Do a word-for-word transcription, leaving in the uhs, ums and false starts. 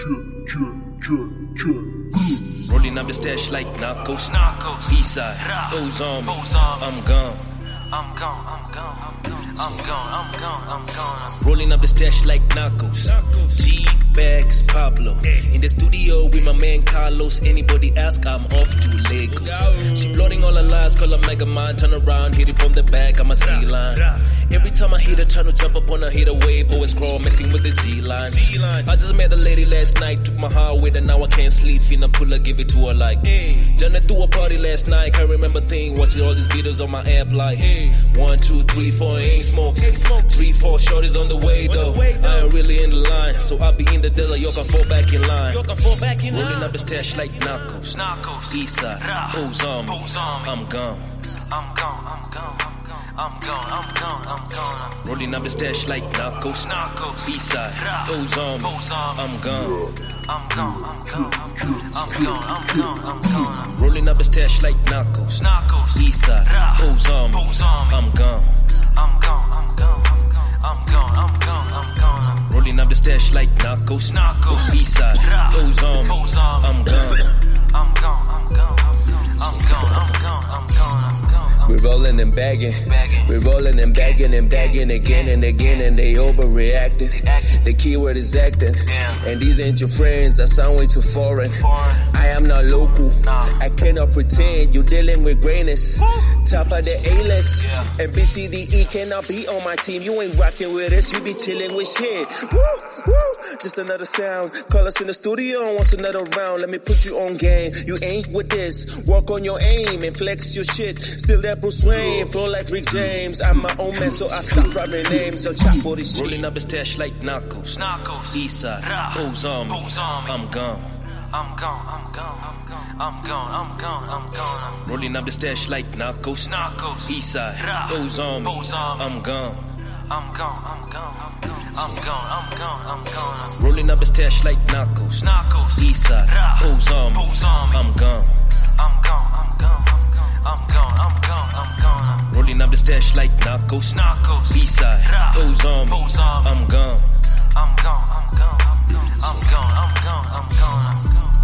Rolling up the stash like narcos. Narcos. East side. Those on me. I'm gone. I'm gone. I'm gone. I'm gone. I'm gone. I'm gone. I'm gone. Rolling up the stash like narcos. G bags Pablo. In the studio with my man Carlos. Anybody ask, I'm off to Lagos. She floating all her lies, call her Mega Mind. Turn around, hit it from the back, I'm a sea line. Every time I hit her, try to jump up on her, hit a wave, always scroll, messing with the G-line. I just met a lady last night, took my heart with her, now I can't sleep, finna pull her, give it to her like, hey. Journey through a party last night, can't remember thing, watching all these videos on my app like, hey. One, two, three, four, ain't smokes. Three, four, shorties on the way though. I ain't really in the line, so I'll be in the desert, you can fall back in line. Rolling up the stash like narcos. East side, O's on me, I'm gone. I'm gone, I'm gone, I'm gone. I'm gone, I'm gone, I'm gone. Rolling up the stash like narcos. Narcos. East side, those on me. I'm gone. I'm gone, I'm gone, I'm gone, I'm gone, I'm gone. Rolling up the stash like narcos. Narcos. East side, those on me. I'm gone. I'm gone, I'm gone, I'm gone, I'm gone, I'm gone. Rolling up the stash like narcos. Narcos. East side, those on me. I'm gone. I'm gone, I'm gone, I'm gone, I'm gone, I'm gone. We're rolling and bagging, we're rolling and bagging and bagging again and again, and they overreacting. The keyword is acting, and these ain't your friends, I sound way too foreign. I am not local, I cannot pretend, you're dealing with greatness. Top of the A-list, and B C D E cannot be on my team. You ain't rocking with us, you be chilling with shit. Woo, woo, just another sound. Call us in the studio and wants another round. Let me put you on game, you ain't with this. Work on your aim and flex your shit. Still that Bruce Wayne, flow like Rick James. I'm my own man, so I stop rapping names. I'll chop all this shit. Rolling up the stash like narcos. Narcos. East side, O's on me. I'm gone. I'm gone, I'm gone, I'm gone, I'm gone, I'm gone, I'm gone. Rolling up the stash like narcos. Narcos. East side, O's on me. I'm gone. I'm gone, I'm gone, I'm gone, I'm gone, I'm gone, I'm gone. Rolling up the stash like narcos. Narcos. East side, O's on me. I'm gone. I'm gone, I'm gone, I'm gone, I'm gone, I'm gone. Rolling up the stash like narcos. Narcos. East side, O's on me. I'm gone. I'm gone, I'm gone, I'm gone, I'm gone, I'm gone, I'm gone.